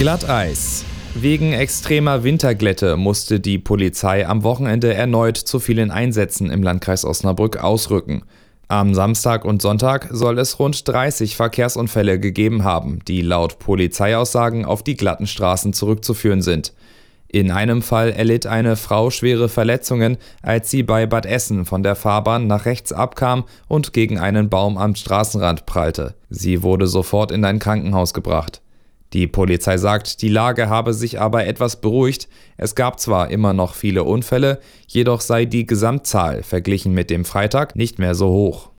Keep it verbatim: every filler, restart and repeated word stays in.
Glatteis. Wegen extremer Winterglätte musste die Polizei am Wochenende erneut zu vielen Einsätzen im Landkreis Osnabrück ausrücken. Am Samstag und Sonntag soll es rund dreißig Verkehrsunfälle gegeben haben, die laut Polizeiaussagen auf die glatten Straßen zurückzuführen sind. In einem Fall erlitt eine Frau schwere Verletzungen, als sie bei Bad Essen von der Fahrbahn nach rechts abkam und gegen einen Baum am Straßenrand prallte. Sie wurde sofort in ein Krankenhaus gebracht. Die Polizei sagt, die Lage habe sich aber etwas beruhigt. Es gab zwar immer noch viele Unfälle, jedoch sei die Gesamtzahl verglichen mit dem Freitag nicht mehr so hoch.